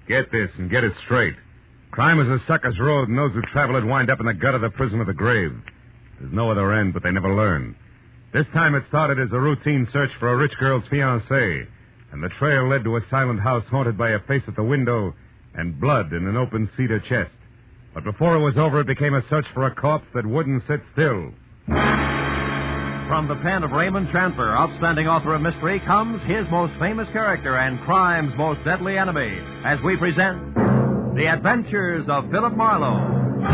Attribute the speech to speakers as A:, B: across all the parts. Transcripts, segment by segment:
A: Get this and get it straight. Crime is a sucker's road, and those who travel it wind up in the gut of the prison of the grave. There's no other end, but they never learn. This time it started as a routine search for a rich girl's fiancé, and the trail led to a silent house haunted by a face at the window and blood in an open cedar chest. But before it was over, it became a search for a corpse that wouldn't sit still.
B: From the pen of Raymond Chandler, outstanding author of mystery, comes his most famous character and crime's most deadly enemy, as we present The Adventures of Philip Marlowe.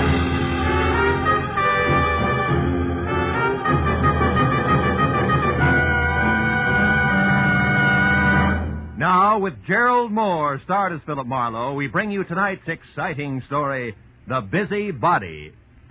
B: Now, with Gerald Moore, starred as Philip Marlowe, we bring you tonight's exciting story, The Busy Body.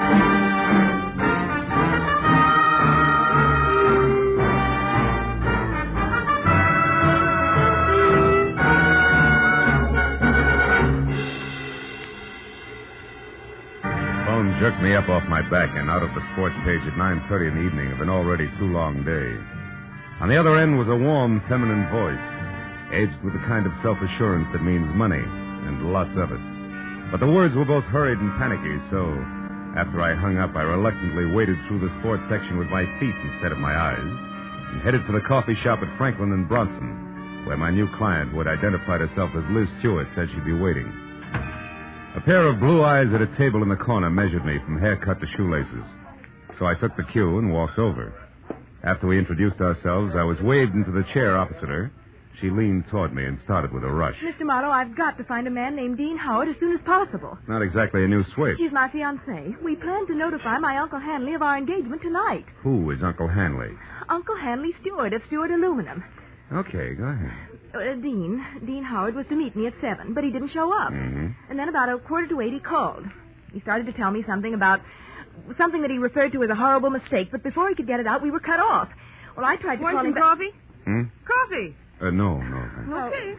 A: Phone jerked me up off my back and out of the sports page at 9:30 in the evening of an already too long day. On the other end was a warm, feminine voice, edged with the kind of self-assurance that means money, and lots of it. But the words were both hurried and panicky, so after I hung up, I reluctantly waded through the sports section with my feet instead of my eyes, and headed for the coffee shop at Franklin and Bronson, where my new client, who had identified herself as Liz Stewart, said she'd be waiting. A pair of blue eyes at a table in the corner measured me from haircut to shoelaces, so I took the cue and walked over. After we introduced ourselves, I was waved into the chair opposite her. She leaned toward me and started with a rush.
C: Mr. Marlowe, I've got to find a man named Dean Howard as soon as possible.
A: Not exactly a new switch.
C: He's my fiancé. We plan to notify my Uncle Hanley of our engagement tonight.
A: Who is Uncle Hanley?
C: Uncle Hanley Stewart of Stewart Aluminum.
A: Okay, go ahead.
C: Dean Howard was to meet me at 7, but he didn't show up.
A: Mm-hmm.
C: And then about 7:45 he called. He started to tell me something that he referred to as a horrible mistake, but before he could get it out, we were cut off. Well, I tried to call him back.
D: Coffee?
C: Coffee?
A: No.
D: Okay.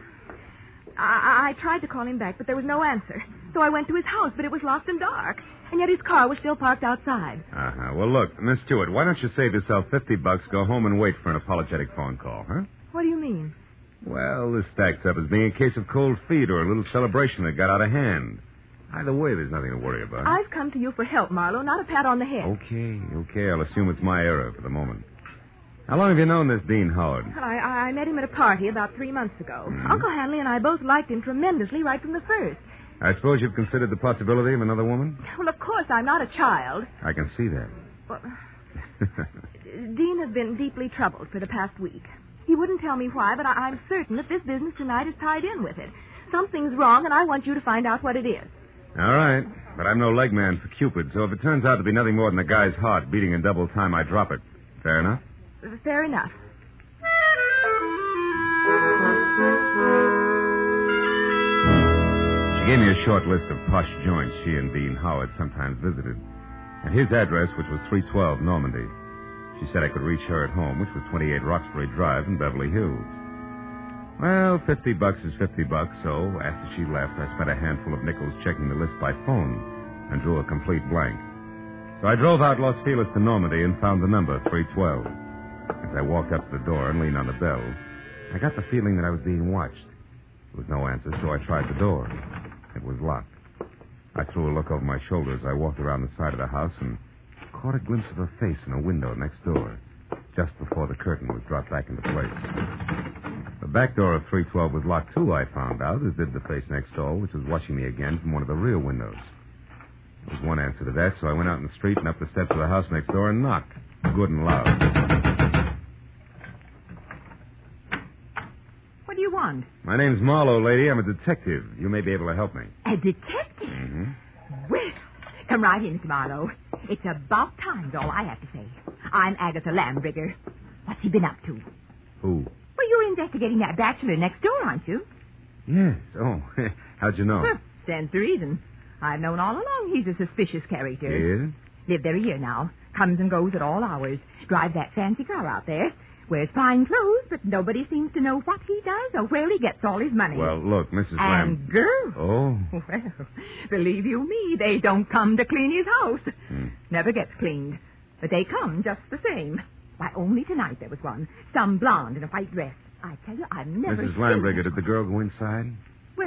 C: I tried to call him back, but there was no answer. So I went to his house, but it was locked and dark. And yet his car was still parked outside.
A: Uh-huh. Well, look, Miss Stewart, why don't you save yourself $50, go home and wait for an apologetic phone call, huh?
C: What do you mean?
A: Well, this stacks up as being a case of cold feet or a little celebration that got out of hand. Either way, there's nothing to worry about.
C: I've come to you for help, Marlowe, not a pat on the head.
A: Okay. I'll assume it's my error for the moment. How long have you known this Dean Howard?
C: I met him at a party about 3 months ago.
A: Mm-hmm.
C: Uncle Hanley and I both liked him tremendously right from the first.
A: I suppose you've considered the possibility of another woman?
C: Well, of course, I'm not a child.
A: I can see that.
C: Well, Dean has been deeply troubled for the past week. He wouldn't tell me why, but I'm certain that this business tonight is tied in with it. Something's wrong, and I want you to find out what it is.
A: All right. But I'm no leg man for Cupid, so if it turns out to be nothing more than a guy's heart beating in double time, I drop it. Fair enough?
C: Fair enough.
A: She gave me a short list of posh joints she and Dean Howard sometimes visited, and his address, which was 312 Normandy. She said I could reach her at home, which was 28 Roxbury Drive in Beverly Hills. Well, $50 is $50, so after she left, I spent a handful of nickels checking the list by phone and drew a complete blank. So I drove out Los Feliz to Normandy and found the number, 312. As I walked up to the door and leaned on the bell, I got the feeling that I was being watched. There was no answer, so I tried the door. It was locked. I threw a look over my shoulder as I walked around the side of the house and caught a glimpse of her face in a window next door, just before the curtain was dropped back into place. The back door of 312 was locked, too, I found out, as did the face next door, which was watching me again from one of the rear windows. There was one answer to that, so I went out in the street and up the steps of the house next door and knocked, good and loud.
D: What do you want?
A: My name's Marlowe, lady. I'm a detective. You may be able to help me.
D: A detective?
A: Mm-hmm.
D: Well, come right in, Mr. Marlowe. It's about time, is all I have to say. I'm Agatha Lambrigger. What's he been up to?
A: Who?
D: Well, you're investigating that bachelor next door, aren't you?
A: Yes. Oh, how'd you know?
D: Stands to reason. I've known all along he's a suspicious character.
A: Yes?
D: Lived there a year now. Comes and goes at all hours. Drives that fancy car out there. Wears fine clothes, but nobody seems to know what he does or where he gets all his money.
A: Well, look, Mrs.
D: And girls.
A: Oh.
D: Well, believe you me, they don't come to clean his house. Never gets cleaned. But they come just the same. Why, only tonight there was one. Some blonde in a white dress. I tell you, I've never
A: Mrs.
D: seen...
A: Lambrigger, did the girl go inside?
D: Well,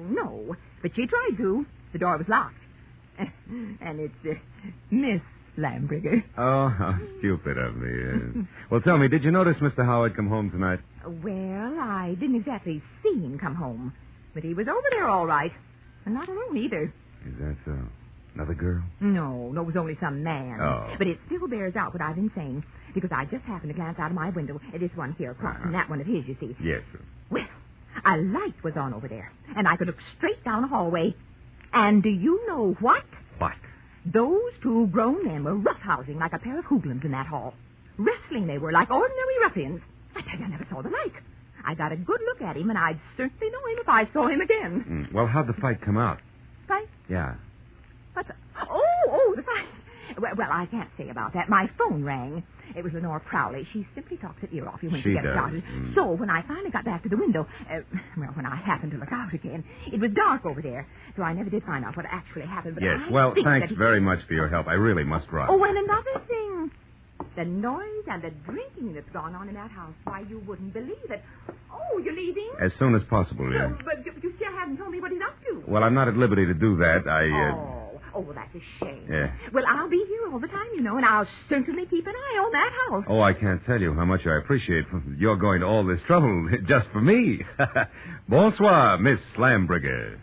D: no. But she tried to. The door was locked. And it's Miss Lambrigger.
A: Oh, how stupid of me. Well, tell me, did you notice Mr. Howard come home tonight?
D: Well, I didn't exactly see him come home. But he was over there all right. And not alone either.
A: Is that so? Another girl?
D: No, it was only some man.
A: Oh.
D: But it still bears out what I've been saying. Because I just happened to glance out of my window at this one here across from that one of his, you see.
A: Yes, sir.
D: Well, a light was on over there. And I could look straight down a hallway. And do you know what?
A: What?
D: Those two grown men were roughhousing like a pair of hoodlums in that hall. Wrestling they were, like ordinary ruffians. I tell you, I never saw the like. I got a good look at him, and I'd certainly know him if I saw him again.
A: Well, how'd the fight come out?
D: Fight?
A: Yeah.
D: What's... Oh, the fight. Well, I can't say about that. My phone rang. It was Lenore Crowley. She simply talks her ear off you when she gets
A: does.
D: started. So when I finally got back to the window, when I happened to look out again, it was dark over there. So I never did find out what actually happened. But
A: Yes,
D: I
A: well,
D: think
A: thanks
D: that
A: very much for your help. I really must run.
D: Oh, and another thing. The noise and the drinking that's gone on in that house. Why, you wouldn't believe it. Oh, you're leaving?
A: As soon as possible, yeah.
D: But you still haven't told me what he's up to.
A: Well, I'm not at liberty to do that.
D: Oh, well, that's a shame.
A: Yeah.
D: Well, I'll be here all the time, you know, and I'll certainly keep an eye on that house.
A: Oh, I can't tell you how much I appreciate you're going to all this trouble just for me. Bonsoir, Miss Lambrigger.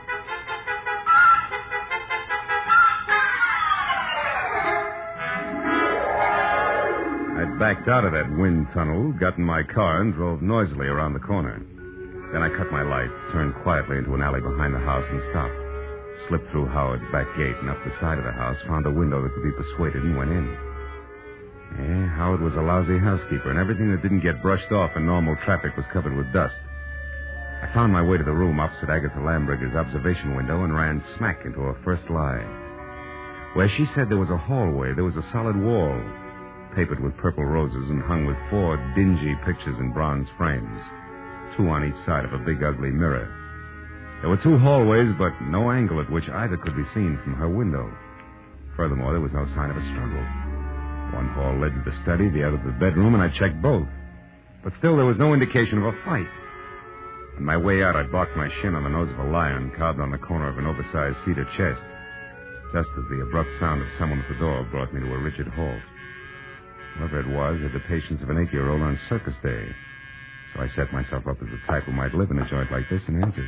A: I backed out of that wind tunnel, got in my car, and drove noisily around the corner. Then I cut my lights, turned quietly into an alley behind the house, and stopped. Slipped through Howard's back gate and up the side of the house, found a window that could be persuaded, and went in. Yeah, Howard was a lousy housekeeper, and everything that didn't get brushed off in normal traffic was covered with dust. I found my way to the room opposite Agatha Lambrigger's observation window and ran smack into her first lie. Where she said there was a hallway, there was a solid wall, papered with purple roses and hung with 4 dingy pictures in bronze frames, 2 on each side of a big, ugly mirror. There were 2 hallways, but no angle at which either could be seen from her window. Furthermore, there was no sign of a struggle. One hall led to the study, the other to the bedroom, and I checked both. But still, there was no indication of a fight. On my way out, I barked my shin on the nose of a lion carved on the corner of an oversized cedar chest, just as the abrupt sound of someone at the door brought me to a rigid halt. Whoever it was had the patience of an 8-year-old on circus day, so I set myself up as the type who might live in a joint like this and answered.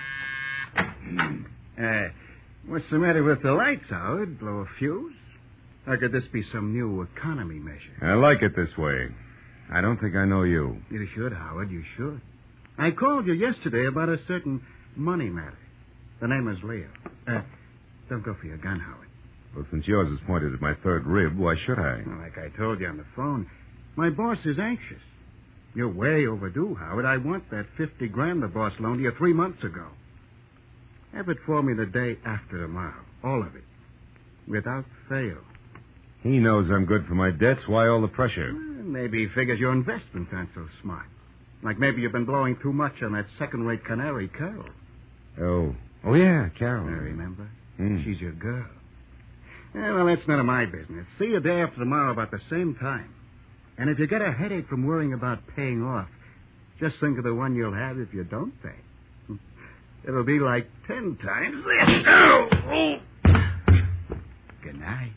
E: What's the matter with the lights, Howard? Blow a fuse? Or could this be some new economy measure?
A: I like it this way. I don't think I know you.
E: You should, Howard, you should. I called you yesterday about a certain money matter. The name is Leo. Don't go for your gun, Howard.
A: Well, since yours is pointed at my third rib, why should I?
E: Well, like I told you on the phone, my boss is anxious. You're way overdue, Howard. I want that $50,000 the boss loaned you 3 months ago. Have it for me the day after tomorrow. All of it. Without fail.
A: He knows I'm good for my debts. Why all the pressure?
E: Well, maybe he figures your investments aren't so smart. Like maybe you've been blowing too much on that second-rate canary, Carol.
A: Oh, yeah, Carol.
E: I remember. She's your girl. Yeah, well, that's none of my business. See you day after tomorrow about the same time. And if you get a headache from worrying about paying off, just think of the one you'll have if you don't pay. It'll be like 10 times this. Oh! Good night.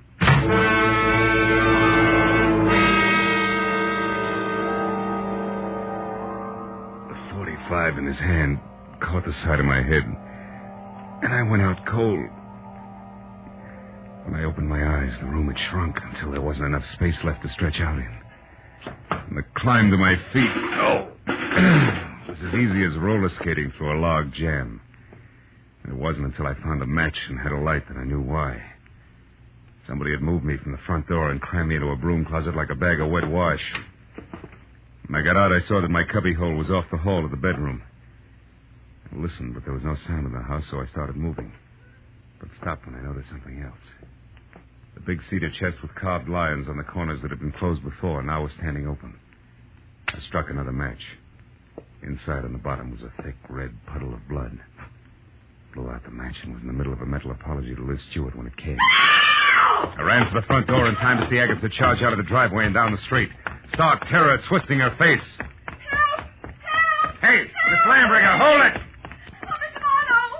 A: The .45 in his hand caught the side of my head, and I went out cold. When I opened my eyes, the room had shrunk until there wasn't enough space left to stretch out in. And the climb to my feet, was as easy as roller skating through a log jam. And it wasn't until I found a match and had a light that I knew why. Somebody had moved me from the front door and crammed me into a broom closet like a bag of wet wash. When I got out, I saw that my cubbyhole was off the hall of the bedroom. I listened, but there was no sound in the house, so I started moving. But stopped when I noticed something else. The big cedar chest with carved lions on the corners that had been closed before now was standing open. I struck another match. Inside on the bottom was a thick red puddle of blood. Blew out the match and was in the middle of a mental apology to Liz Stewart when it came. I ran for the front door in time to see Agatha charge out of the driveway and down the street. Stark terror twisting her face.
C: Help! Help!
A: Hey, Miss Lambrigger, hold it!
C: Oh, Mr. Marlowe!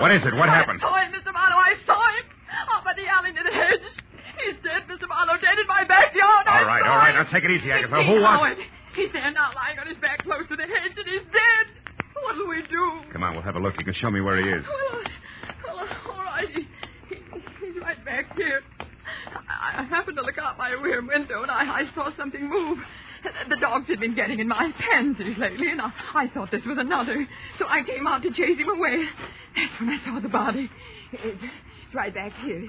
A: What is it? What happened?
D: I saw him, Mr. Marlowe. I saw him. Up at the alley near the hedge. He's dead, Mr. Marlowe. Dead in my backyard.
A: All right. Now take it easy, Agatha. Who was it?
D: He's there now, lying on his back close to the hedge, and he's dead. What'll we do?
A: Come on, we'll have a look. You can show me where he is.
D: Well, all right. He's right back here. I happened to look out my rear window, and I saw something move. The dogs had been getting in my pansies lately, and I thought this was another. So I came out to chase him away. That's when I saw the body. It's right back here.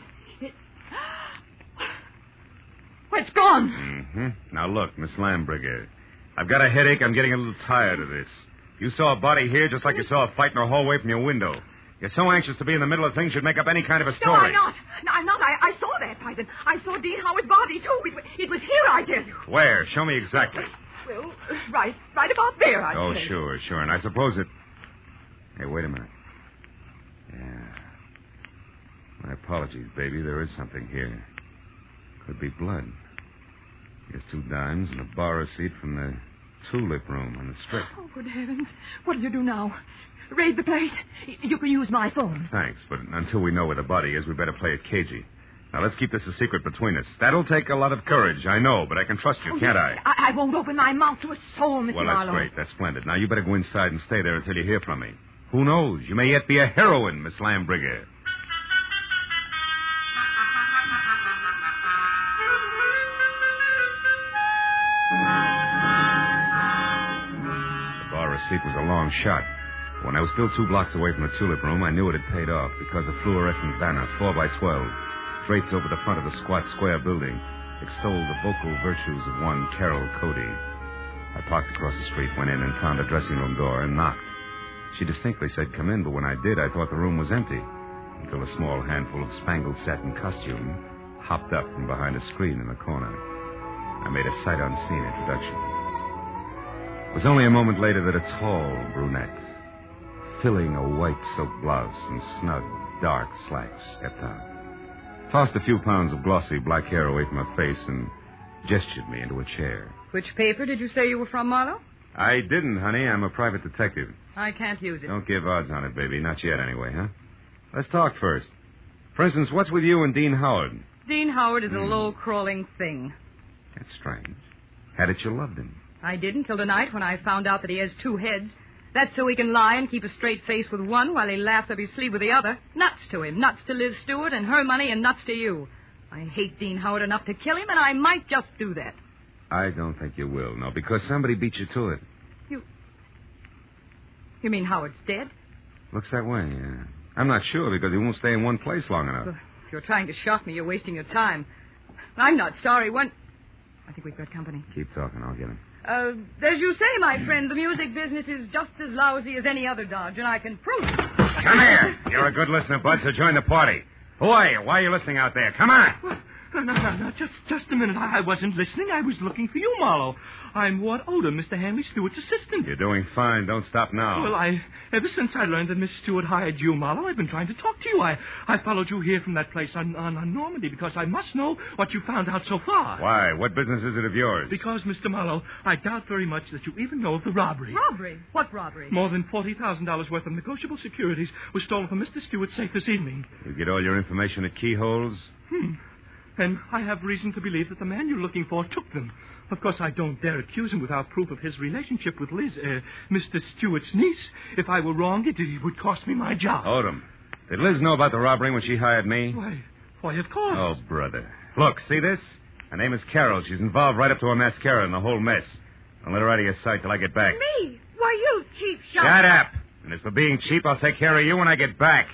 D: It's gone.
A: Mm-hmm. Now, look, Miss Lambriger. I've got a headache. I'm getting a little tired of this. You saw a body here just like you saw a fight in a hallway from your window. You're so anxious to be in the middle of things you'd make up any kind of a story.
D: No, I'm not. I saw that fight, and I saw Dean Howard's body, too. It was here, I tell you.
A: Where? Show me exactly.
D: Well, right about there, I
A: Oh,
D: say.
A: sure. And I suppose it... Hey, wait a minute. Yeah. My apologies, baby. There is something here. Could be blood. Here's 2 dimes and a bar receipt from the tulip room on the strip.
D: Oh, good heavens. What'll you do now? Raid the place? You can use my phone.
A: Thanks, but until we know where the body is, we better play it cagey. Now, let's keep this a secret between us. That'll take a lot of courage, I know, but I can trust you, can't I?
D: I won't open my mouth to a soul, Mr.
A: Well,
D: Marlowe.
A: that's great. That's splendid. Now, you better go inside and stay there until you hear from me. Who knows? You may yet be a heroine, Miss Lambriger. The bar receipt was a long shot. When I was still 2 blocks away from the tulip room, I knew it had paid off because a fluorescent banner, 4x12, draped over the front of the squat square building, extolled the vocal virtues of one Carol Cody. I parked across the street, went in and found a dressing room door and knocked. She distinctly said, "Come in," but when I did, I thought the room was empty, until a small handful of spangled satin costume hopped up from behind a screen in the corner. I made a sight-unseen introduction. It was only a moment later that a tall brunette, filling a white silk blouse and snug, dark slacks, stepped out, tossed a few pounds of glossy black hair away from her face, and gestured me into a chair.
F: Which paper did you say you were from, Marlowe?
A: I didn't, honey. I'm a private detective.
F: I can't use it.
A: Don't give odds on it, baby. Not yet, anyway, huh? Let's talk first. For instance, what's with you and Dean Howard?
F: Dean Howard is a low-crawling thing.
A: That's strange. Had it you loved him?
F: I did until tonight when I found out that he has 2 heads. That's so he can lie and keep a straight face with one while he laughs up his sleeve with the other. Nuts to him. Nuts to Liz Stewart and her money, and nuts to you. I hate Dean Howard enough to kill him, and I might just do that.
A: I don't think you will, no, because somebody beat you to it.
F: You mean Howard's dead?
A: Looks that way, yeah. I'm not sure because he won't stay in one place long enough.
F: If you're trying to shock me, you're wasting your time. I'm not sorry. I think we've got company.
A: Keep talking. I'll get him.
F: As you say, my friend, the music business is just as lousy as any other dodge, and I can prove it.
A: Come here. You're a good listener, Bud, so join the party. Who are you? Why are you listening out there? Come on.
G: No. Just a minute. I wasn't listening. I was looking for you, Marlowe. I'm Ward Odom, Mr. Hanley Stewart's assistant.
A: You're doing fine. Don't stop now.
G: Well, ever since I learned that Miss Stewart hired you, Marlowe, I've been trying to talk to you. I followed you here from that place on Normandy because I must know what you found out so far.
A: Why? What business is it of yours?
G: Because, Mr. Marlowe, I doubt very much that you even know of the robbery.
F: Robbery? What robbery?
G: More than $40,000 worth of negotiable securities was stolen from Mr. Stewart's safe this evening.
A: You get all your information at keyholes?
G: And I have reason to believe that the man you're looking for took them. Of course, I don't dare accuse him without proof of his relationship with Liz, Mr. Stewart's niece. If I were wrong, it would cost me my job.
A: Odom, did Liz know about the robbery when she hired me?
G: Why, of course.
A: Oh, brother. Look, see this? Her name is Carol. She's involved right up to her mascara in the whole mess. Don't let her out of your sight till I get back.
D: Me? Why, you cheap shot.
A: Shut up. And as for being cheap, I'll take care of you when I get back.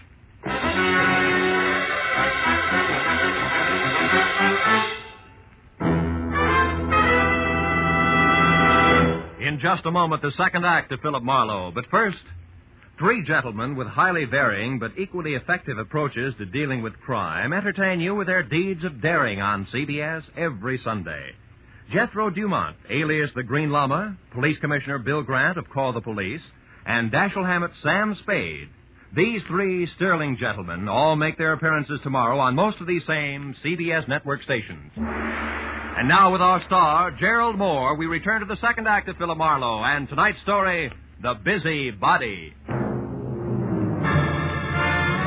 B: In just a moment, the second act of Philip Marlowe. But first, 3 gentlemen with highly varying but equally effective approaches to dealing with crime entertain you with their deeds of daring on CBS every Sunday. Jethro Dumont, alias the Green Llama, Police Commissioner Bill Grant of Call the Police, and Dashiell Hammett's Sam Spade. These 3 sterling gentlemen all make their appearances tomorrow on most of these same CBS network stations. And now with our star, Gerald Moore, we return to the second act of Philip Marlowe and tonight's story, The Busy Body.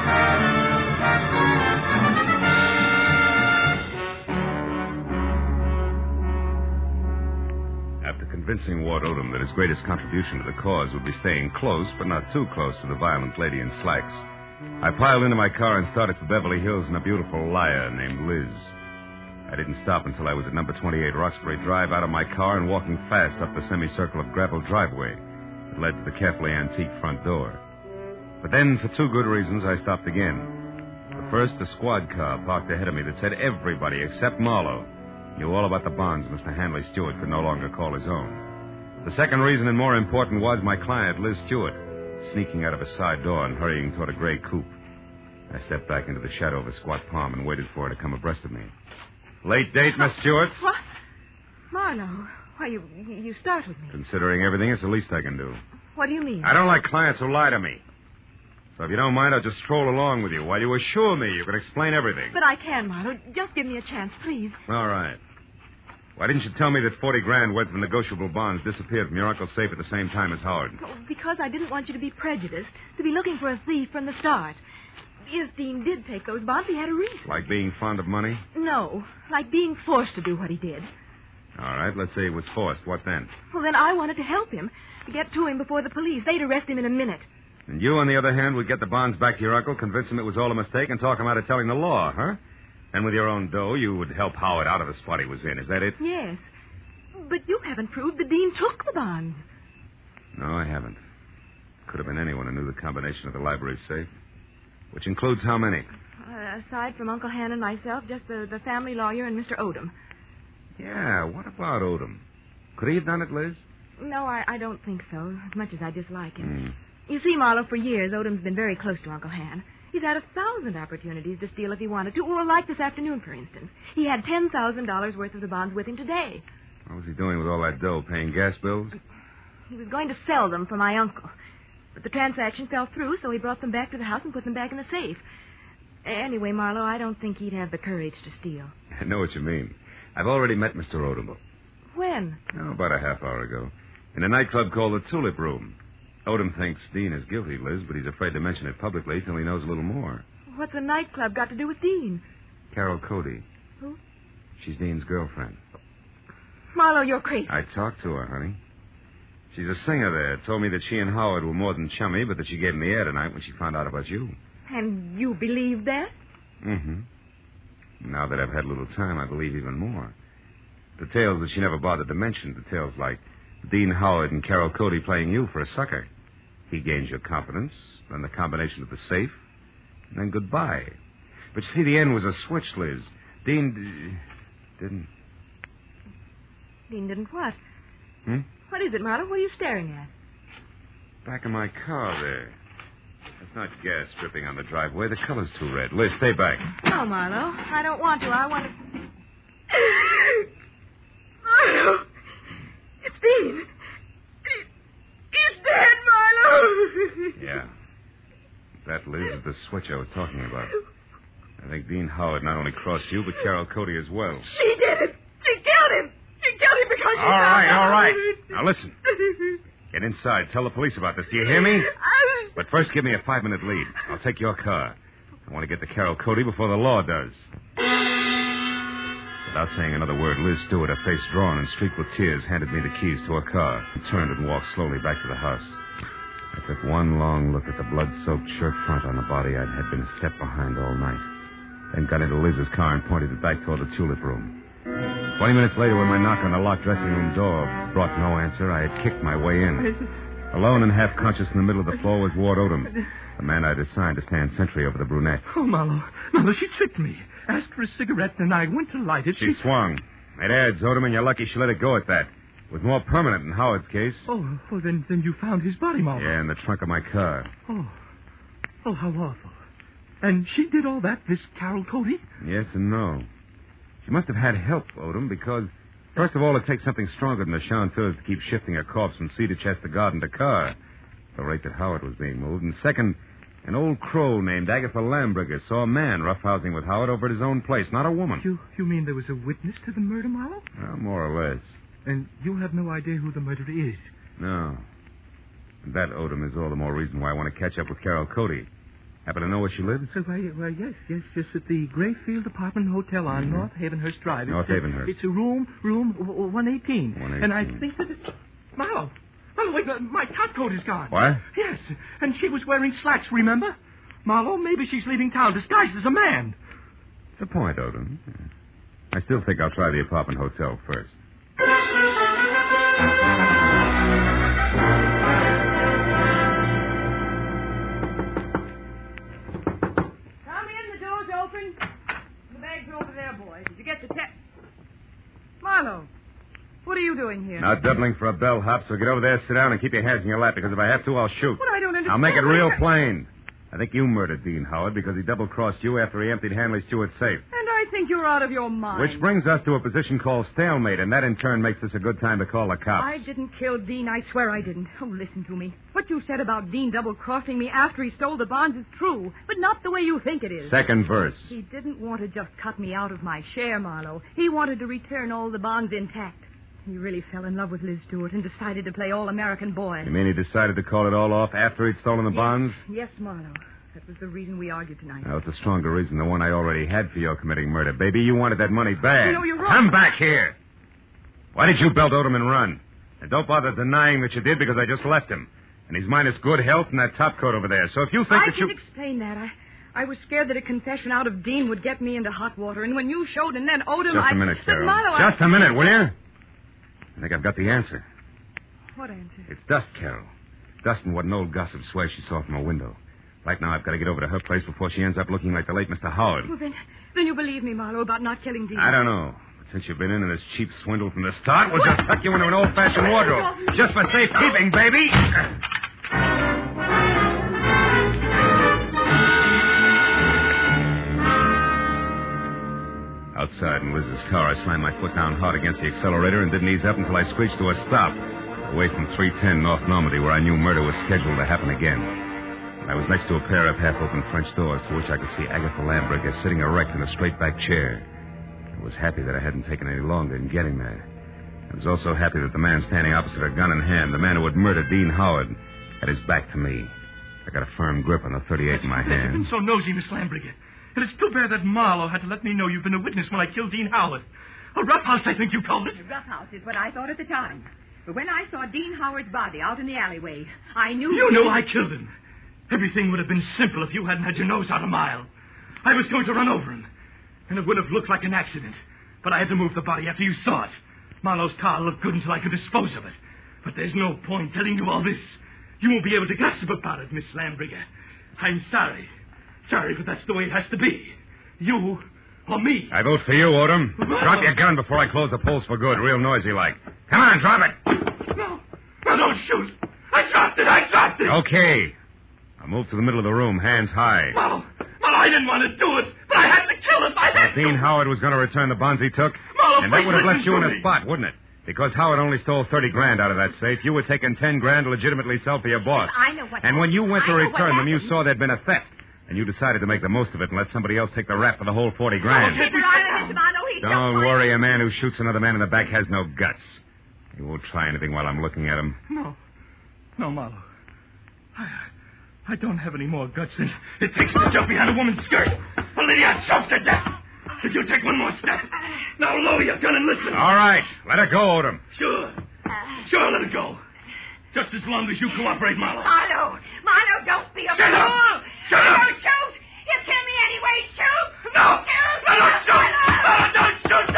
A: convincing Ward Odom that his greatest contribution to the cause would be staying close, but not too close, to the violent lady in slacks. I piled into my car and started for Beverly Hills in a beautiful liar named Liz. I didn't stop until I was at number 28 Roxbury Drive, out of my car and walking fast up the semicircle of gravel driveway that led to the carefully antique front door. But then, for two good reasons, I stopped again. The first, a squad car parked ahead of me that said everybody except Marlowe knew all about the bonds Mr. Hanley Stewart could no longer call his own. The second reason, and more important, was my client, Liz Stewart, sneaking out of a side door and hurrying toward a gray coupe. I stepped back into the shadow of a squat palm and waited for her to come abreast of me. Late date, Miss Stewart?
C: What? Marlowe, why, you startled me.
A: Considering everything, it's the least I can do.
C: What do you mean?
A: I don't like clients who lie to me. So if you don't mind, I'll just stroll along with you while you assure me you can explain everything.
C: But I can, Marlowe. Just give me a chance, please.
A: All right. Why didn't you tell me that 40 grand worth of negotiable bonds disappeared from your uncle's safe at the same time as Howard?
C: Oh, because I didn't want you to be prejudiced, to be looking for a thief from the start. If Dean did take those bonds, he had a reason.
A: Like being fond of money?
C: No, like being forced to do what he did.
A: All right, let's say he was forced. What then?
C: Well, then I wanted to help him, to get to him before the police. They'd arrest him in a minute.
A: And you, on the other hand, would get the bonds back to your uncle, convince him it was all a mistake, and talk him out of telling the law, huh? And with your own dough, you would help Howard out of the spot he was in. Is that it?
C: Yes. But you haven't proved that Dean took the bonds.
A: No, I haven't. Could have been anyone who knew the combination of the library safe. Which includes how many?
C: Aside from Uncle Han and myself, just the family lawyer and Mr. Odom.
A: Yeah, what about Odom? Could he have done it, Liz?
C: No, I don't think so, as much as I dislike him. You see, Marlowe, for years, Odom's been very close to Uncle Han. He's had 1,000 opportunities to steal if he wanted to, or like this afternoon, for instance. He had $10,000 worth of the bonds with him today.
A: What was he doing with all that dough? Paying gas bills?
C: He was going to sell them for my uncle. But the transaction fell through, so he brought them back to the house and put them back in the safe. Anyway, Marlowe, I don't think he'd have the courage to steal.
A: I know what you mean. I've already met Mr. Odom.
C: When?
A: Oh, about a half hour ago. In a nightclub called the Tulip Room. Odom thinks Dean is guilty, Liz, but he's afraid to mention it publicly till he knows a little more.
C: What's a nightclub got to do with Dean?
A: Carol Cody.
C: Who?
A: She's Dean's girlfriend.
C: Marlowe, you're crazy.
A: I talked to her, honey. She's a singer there. Told me that she and Howard were more than chummy, but that she gave him the air tonight when she found out about you.
C: And you believe that?
A: Mm-hmm. Now that I've had a little time, I believe even more. Details that she never bothered to mention. Details like Dean Howard and Carol Cody playing you for a sucker. He gains your confidence, then the combination of the safe, and then goodbye. But you see, the end was a switch, Liz. Dean didn't...
C: Dean didn't what? What is it, Marlowe? What are you staring at?
A: Back in my car there. That's not gas dripping on the driveway. The color's too red. Liz, stay back.
C: No, Marlowe. I don't want to. I want to... Marlowe! It's Dean. He's dead, Marlowe!
A: Yeah. That, Liz, is the switch I was talking about. I think Dean Howard not only crossed you, but Carol Cody as well.
C: She did it. She killed him. She killed him because she...
A: All right. Now, listen. Get inside. Tell the police about this. Do you hear me? But first, give me a 5-minute lead. I'll take your car. I want to get to Carol Cody before the law does. Without saying another word, Liz Stewart, her face drawn and streaked with tears, handed me the keys to her car and turned and walked slowly back to the house. I took one long look at the blood-soaked shirt front on the body I had been a step behind all night. Then got into Liz's car and pointed it back toward the Tulip Room. 20 minutes later, when my knock on the locked dressing room door brought no answer, I had kicked my way in. Alone and half-conscious in the middle of the floor was Ward Odom, the man I'd assigned to stand sentry over the brunette.
G: Oh, Marlowe, she tricked me. Asked for a cigarette, and I went to light it.
A: She swung. It adds, Odom, and you're lucky she let it go at that. It was more permanent in Howard's case.
G: Oh, well, then you found his body, Marlowe.
A: Yeah, in the trunk of my car.
G: Oh, how awful. And she did all that, this Carol Cody?
A: Yes and no. She must have had help, Odom, because, first of all, it takes something stronger than the chanteurs to keep shifting a corpse from cedar chest to garden to car, at the rate that Howard was being moved. And second, an old crow named Agatha Lambriger saw a man roughhousing with Howard over at his own place, not a woman.
G: You mean there was a witness to the murder, Marlowe?
A: Well, more or less.
G: And you have no idea who the murderer is?
A: No. And that, Odom, is all the more reason why I want to catch up with Carol Cody. Happen to know where she lives?
G: Well, yes, just at the Grayfield Apartment Hotel on North Havenhurst Drive.
A: North Havenhurst.
G: It's a room 118.
A: 118.
G: And I think that it's... Marlo, wait, my top coat is gone.
A: What?
G: Yes, and she was wearing slacks, remember? Marlo, maybe she's leaving town disguised as a man.
A: It's a point, Odom. I still think I'll try the apartment hotel first.
F: Did you get the text? Marlo, what are you doing here?
A: Not doubling for a bellhop, so get over there, sit down, and keep your hands in your lap, because if I have to, I'll shoot.
F: What? I don't understand.
A: I'll make it real plain. I think you murdered Dean Howard because he double-crossed you after he emptied Hanley Stewart's safe.
F: And I think you're out of your mind.
A: Which brings us to a position called stalemate, and that in turn makes this a good time to call the cops.
F: I didn't kill Dean. I swear I didn't. Oh, listen to me. What you said about Dean double-crossing me after he stole the bonds is true, but not the way you think it is.
A: Second verse.
F: He didn't want to just cut me out of my share, Marlo. He wanted to return all the bonds intact. He really fell in love with Liz Stewart and decided to play all-American boy.
A: You mean he decided to call it all off after he'd stolen the bonds?
F: Yes, Marlo. That was the reason we argued tonight.
A: Now, it's a stronger reason than the one I already had for your committing murder. Baby, you wanted that money bad.
F: No, you're wrong.
A: Come back here. Why did you belt Odom and run? And don't bother denying that you did because I just left him. And he's minus good health and that top coat over there. So if you think
F: I
A: that you...
F: can explain that. I was scared that a confession out of Dean would get me into hot water. And when you showed and then Odom...
A: Just a minute,
F: But
A: Carol.
F: Marlo,
A: Just a minute, will you? I think I've got the answer.
F: What answer?
A: It's Dust, Carol. Dust and what an old gossip swears she saw from a window. Right now, I've got to get over to her place before she ends up looking like the late Mr. Howard.
F: Well, then you believe me, Marlo, about not killing Dean.
A: I don't know. But since you've been in this cheap swindle from the start, we'll just tuck you into an old-fashioned wardrobe. Just for safekeeping, baby. Outside in Liz's car, I slammed my foot down hard against the accelerator and didn't ease up until I screeched to a stop, away from 310 North Normandy, where I knew murder was scheduled to happen again. I was next to a pair of half-open French doors through which I could see Agatha Lambricker sitting erect in a straight-back chair. I was happy that I hadn't taken any longer in getting there. I was also happy that the man standing opposite her, gun in hand, the man who had murdered Dean Howard, had his back to me. I got a firm grip on the .38 in my hand.
G: You've been so nosy, Miss Lambricker. And it's too bad that Marlo had to let me know you've been a witness when I killed Dean Howard. A roughhouse, I think you called it.
D: A roughhouse is what I thought at the time. But when I saw Dean Howard's body out in the alleyway, I knew...
G: You knew I killed him. Everything would have been simple if you hadn't had your nose out a mile. I was going to run over him, and it would have looked like an accident. But I had to move the body after you saw it. Marlo's car looked good until I could dispose of it. But there's no point telling you all this. You won't be able to gossip about it, Miss Lambricker. I'm sorry. Sorry, but that's the way it has to be. You or me.
A: I vote for you, Odom. Drop your gun before I close the polls for good, real noisy like. Come on, drop it.
G: No, don't shoot. I dropped it.
A: Okay. I'll move to the middle of the room, hands high.
G: Marlo, I didn't want to do it, but I had to kill him.
A: Dean Howard was going to return the bonds he took,
G: Marlo,
A: and that would have left you in a
G: me.
A: spot, wouldn't it? Because Howard only stole $30,000 out of that safe. You were taking $10,000 to legitimately sell for your boss.
D: I know what...
A: And when you went to
D: I know what
A: return them, you
D: happened.
A: saw there'd been a theft. And you decided to make the most of it and let somebody else take the rap for the whole $40,000.
D: Keep your eye on Mr. Marlo. He's
A: Don't worry, a man who shoots another man in the back has no guts. He won't try anything while I'm looking at him.
G: No, Marlo. I don't have any more guts than it takes to jump behind a woman's skirt. A lady I'd choke to death. If you take one more step. Now lower your gun and listen.
A: All right, let her go, Odom.
G: Sure, let it go. Just as long as you cooperate, Marlo.
D: Marlo, don't be a
G: Shut up!
D: fool.
G: Shut up!
D: Don't shoot. You kill me anyway. Shoot.
G: No!
D: Shoot.
G: No, don't shoot! Don't shoot!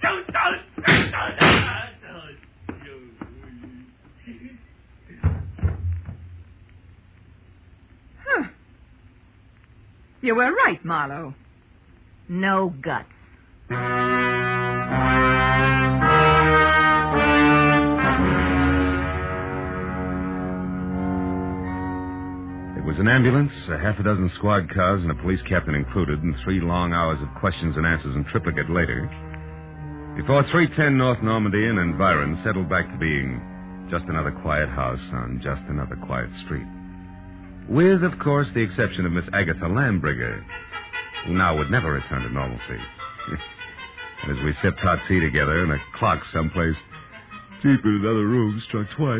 D: Huh. You were right, Marlo. No guts.
A: It was an ambulance, a half a dozen squad cars, and a police captain included, and 3 long hours of questions and answers in triplicate later, before 310 North Normandy and Environ settled back to being just another quiet house on just another quiet street. With, of course, the exception of Miss Agatha Lambricker, who now would never return to normalcy. And as we sipped hot tea together and a clock someplace deep in another room struck twice,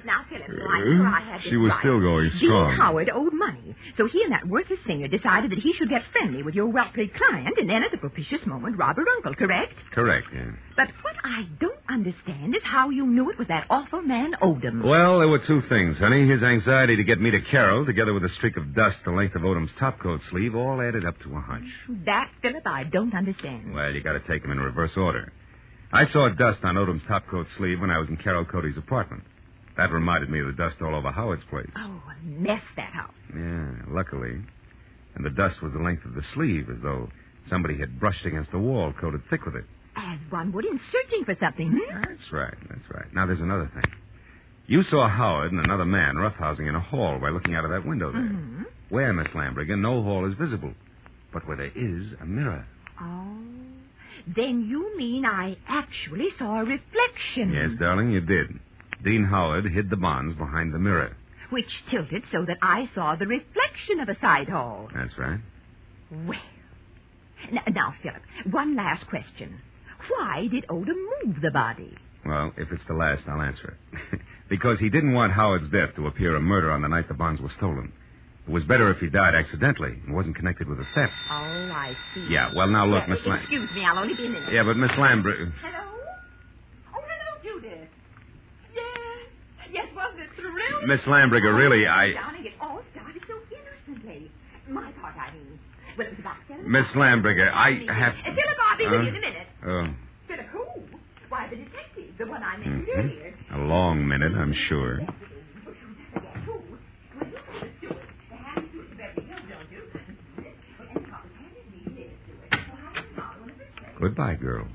D: Now, Philip, I'm sure I had this
A: She was
D: right.
A: still going strong.
D: Dean Howard owed money, so he and that worthless singer decided that he should get friendly with your wealthy client and then at the propitious moment rob her uncle, correct?
A: Correct, yeah.
D: But what I don't understand is how you knew it was that awful man Odom.
A: Well, there were two things, honey. His anxiety to get me to Carol, together with a streak of dust the length of Odom's topcoat sleeve, all added up to a hunch.
D: That, Philip, I don't understand.
A: Well, you got to take them in reverse order. I saw dust on Odom's topcoat sleeve when I was in Carol Cody's apartment. That reminded me of the dust all over Howard's place.
D: Oh, a mess, that house.
A: Yeah, luckily. And the dust was the length of the sleeve, as though somebody had brushed against a wall coated thick with it.
D: As one would in searching for something, hmm?
A: That's right. Now, there's another thing. You saw Howard and another man roughhousing in a hall by looking out of that window there.
D: Mm-hmm.
A: Where, Miss Lambriger, no hall is visible, but where there is a mirror.
D: Oh, then you mean I actually saw a reflection.
A: Yes, darling, you did. Dean Howard hid the bonds behind the mirror.
D: Which tilted so that I saw the reflection of a side hall.
A: That's right.
D: Well, now, Philip, one last question. Why did Odom move the body?
A: Well, if it's the last, I'll answer it. Because he didn't want Howard's death to appear a murder on the night the bonds were stolen. It was better if he died accidentally and wasn't connected with a theft.
D: Oh, I see.
A: Yeah, well, now look, Miss Lambriger.
D: Excuse me, I'll only be a minute.
A: Yeah, but Miss Lambriger...
D: Hello? Oh, hello, Judith. Yes, wasn't it thrilling?
A: Miss Lambriger, really,
D: Darling, it all started so innocently. My part, I mean. Well, it was about 7
A: Miss Lambriger, I have...
D: Philip, I'll be with you in a minute.
A: Oh,
D: Philip, who? Why, the detective, the one I mentioned earlier.
A: a long minute, I'm sure.
D: Yes, who? Well, you know the Stewart. The hand to the Beverly Hills, don't you? Well, anyhow, the hand is me, Liz Stewart. So how do you know one of the place?
A: Goodbye, girl.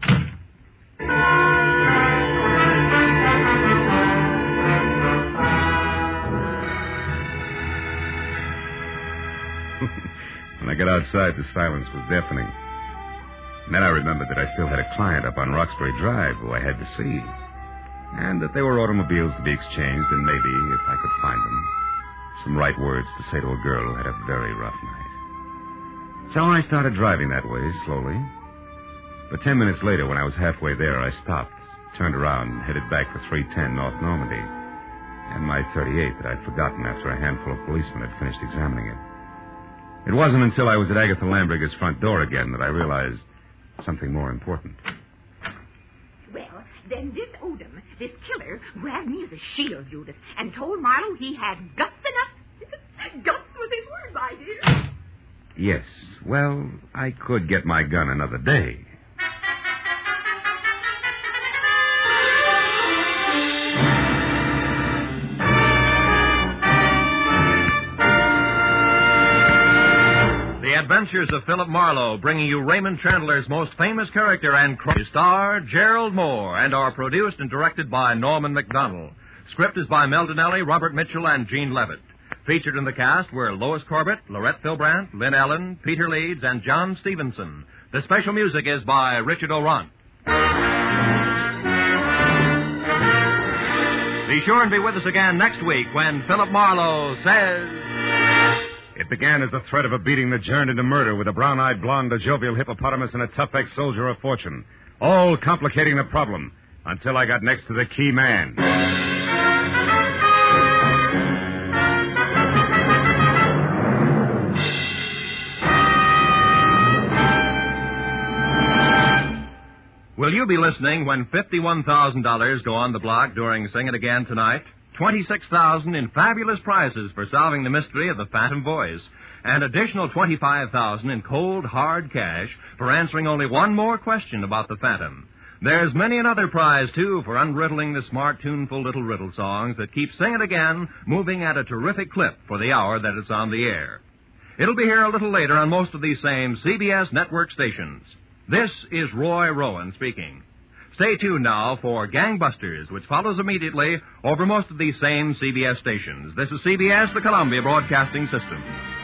A: When I got outside, the silence was deafening. And then I remembered that I still had a client up on Roxbury Drive who I had to see. And that there were automobiles to be exchanged, and maybe, if I could find them, some right words to say to a girl who had a very rough night. So I started driving that way, slowly. But 10 minutes later, when I was halfway there, I stopped, turned around, and headed back for 310 North Normandy. And my .38 that I'd forgotten after a handful of policemen had finished examining it. It wasn't until I was at Agatha Lambriger's front door again that I realized something more important.
D: Well, then this Odom, this killer, grabbed me as a shield, Judith, and told Marlowe he had guts enough. Guts was his word, my dear.
A: Yes, well, I could get my gun another day.
B: The Adventures of Philip Marlowe, bringing you Raymond Chandler's most famous character and star, Gerald Moore, and are produced and directed by Norman McDonald. Script is by Mel Donnelly, Robert Mitchell, and Gene Levitt. Featured in the cast were Lois Corbett, Lorette Philbrandt, Lynn Ellen, Peter Leeds, and John Stevenson. The special music is by Richard O'Ront. Be sure and be with us again next week when Philip Marlowe says...
A: It began as the threat of a beating that turned into murder with a brown-eyed blonde, a jovial hippopotamus, and a tough ex-soldier of fortune. All complicating the problem until I got next to the key man.
B: Will you be listening when $51,000 go on the block during Sing It Again tonight? $26,000 in fabulous prizes for solving the mystery of the Phantom Voice, and additional $25,000 in cold, hard cash for answering only one more question about the Phantom. There's many another prize, too, for unriddling the smart, tuneful little riddle songs that keep Sing It Again moving at a terrific clip for the hour that it's on the air. It'll be here a little later on most of these same CBS network stations. This is Roy Rowan speaking. Stay tuned now for Gangbusters, which follows immediately over most of these same CBS stations. This is CBS, the Columbia Broadcasting System.